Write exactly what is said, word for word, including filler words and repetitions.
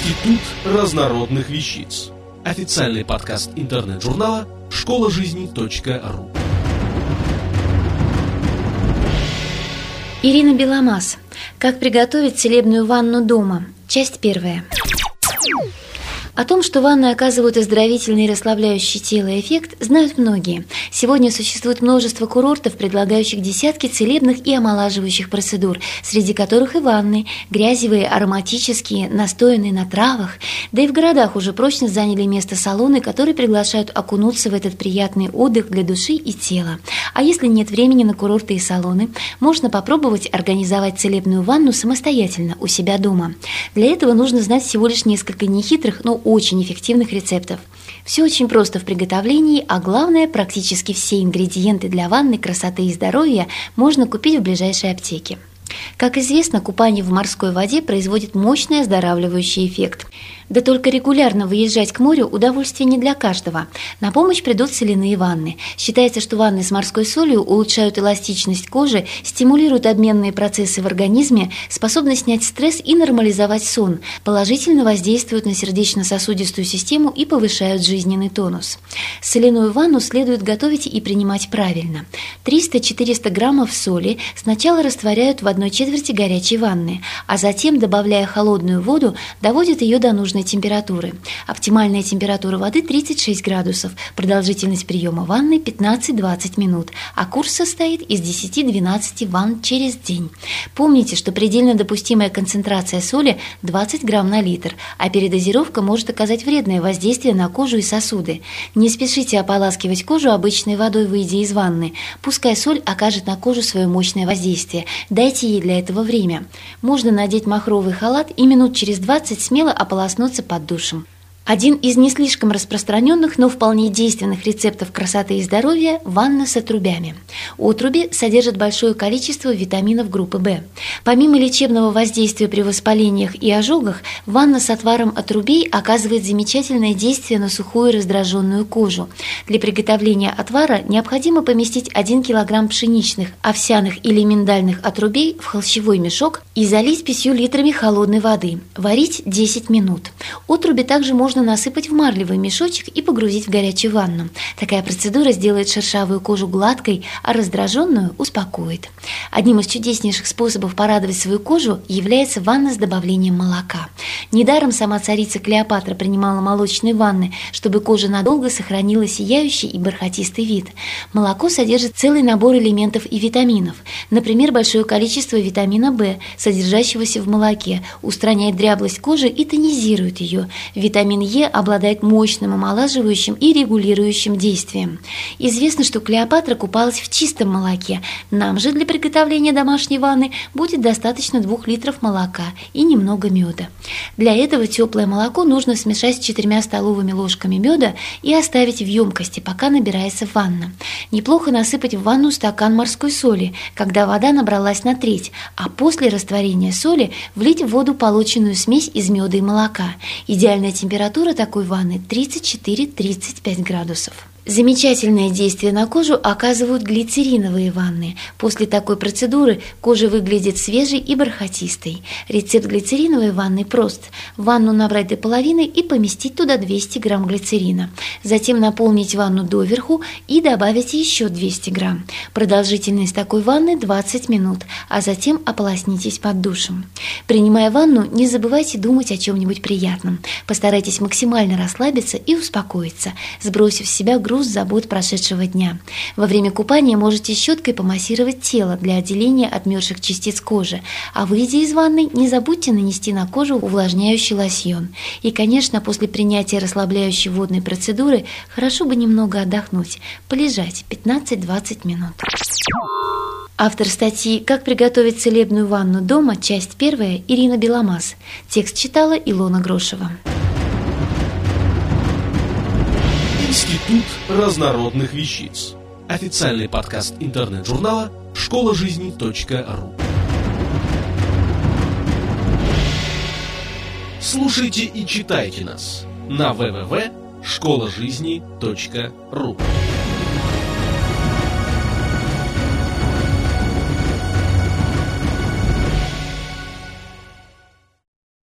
Институт разнородных вещиц. Официальный подкаст интернет-журнала школа жизни точка ру. Ирина Беломаз. Как приготовить целебную ванну дома. Часть первая. О том, что ванны оказывают оздоровительный и расслабляющий тело эффект, знают многие. Сегодня существует множество курортов, предлагающих десятки целебных и омолаживающих процедур, среди которых и ванны, грязевые, ароматические, настоянные на травах. Да и в городах уже прочно заняли место салоны, которые приглашают окунуться в этот приятный отдых для души и тела. А если нет времени на курорты и салоны, можно попробовать организовать целебную ванну самостоятельно у себя дома. Для этого нужно знать всего лишь несколько нехитрых, но очень эффективных рецептов. Все очень просто в приготовлении, а главное, практически все ингредиенты для ванны красоты и здоровья можно купить в ближайшей аптеке. Как известно, купание в морской воде производит мощный оздоравливающий эффект. Да только регулярно выезжать к морю – удовольствие не для каждого. На помощь придут соляные ванны. Считается, что ванны с морской солью улучшают эластичность кожи, стимулируют обменные процессы в организме, способны снять стресс и нормализовать сон, положительно воздействуют на сердечно-сосудистую систему и повышают жизненный тонус. Соляную ванну следует готовить и принимать правильно. триста-четыреста граммов соли сначала растворяют в одной четверти горячей ванны, а затем, добавляя холодную воду, доводят ее до нужной температуры. Оптимальная температура воды тридцать шесть градусов, продолжительность приема ванны пятнадцать-двадцать минут, а курс состоит из десяти-двенадцати ванн через день. Помните, что предельно допустимая концентрация соли двадцать грамм на литр, а передозировка может оказать вредное воздействие на кожу и сосуды. Не спешите ополаскивать кожу обычной водой, выйдя из ванны. Пускай соль окажет на кожу свое мощное воздействие. Дайте ей для этого время. Можно надеть махровый халат и минут через двадцать смело ополоснуться под душем. Один из не слишком распространенных, но вполне действенных рецептов красоты и здоровья – ванна с отрубями. Отруби содержат большое количество витаминов группы В. Помимо лечебного воздействия при воспалениях и ожогах, ванна с отваром отрубей оказывает замечательное действие на сухую и раздраженную кожу. Для приготовления отвара необходимо поместить один килограмм пшеничных, овсяных или миндальных отрубей в холщевой мешок и залить пятью литрами холодной воды. Варить десять минут. Отруби также можно насыпать в марлевый мешочек и погрузить в горячую ванну. Такая процедура сделает шершавую кожу гладкой, а раздраженную успокоит. Одним из чудеснейших способов порадовать свою кожу является ванна с добавлением молока. Недаром сама царица Клеопатра принимала молочные ванны, чтобы кожа надолго сохранила сияющий и бархатистый вид. Молоко содержит целый набор элементов и витаминов. Например, большое количество витамина В, содержащегося в молоке, устраняет дряблость кожи и тонизирует ее. Витамин Е обладает мощным омолаживающим и регулирующим действием. Известно, что Клеопатра купалась в чистом молоке. Нам же для приготовления домашней ванны будет достаточно двух литров молока и немного меда. Для этого теплое молоко нужно смешать с четырьмя столовыми ложками меда и оставить в емкости, пока набирается ванна. Неплохо насыпать в ванну стакан морской соли, когда вода набралась на треть, а после растворения соли влить в воду полученную смесь из меда и молока. Идеальная температура такой ванны тридцать четыре - тридцать пять градусов. Замечательное действие на кожу оказывают глицериновые ванны. После такой процедуры кожа выглядит свежей и бархатистой. Рецепт глицериновой ванны прост. Ванну набрать до половины и поместить туда двести грамм глицерина. Затем наполнить ванну доверху и добавить еще двести грамм. Продолжительность такой ванны двадцать минут, а затем ополоснитесь под душем. Принимая ванну, не забывайте думать о чем-нибудь приятном. Постарайтесь максимально расслабиться и успокоиться, сбросив с себя груз забот прошедшего дня. Во время купания можете щеткой помассировать тело для отделения отмерших частиц кожи, а выйдя из ванны, не забудьте нанести на кожу увлажняющий лосьон. И, конечно, после принятия расслабляющей водной процедуры хорошо бы немного отдохнуть, полежать пятнадцать-двадцать минут. Автор статьи «Как приготовить целебную ванну дома», часть первая, Ирина Беломаз. Текст читала Илона Грошева. Институт разнородных вещиц. Официальный подкаст интернет-журнала школа жизни точка ру. Слушайте и читайте нас на дабл ю дабл ю дабл ю точка школа жизни точка ру.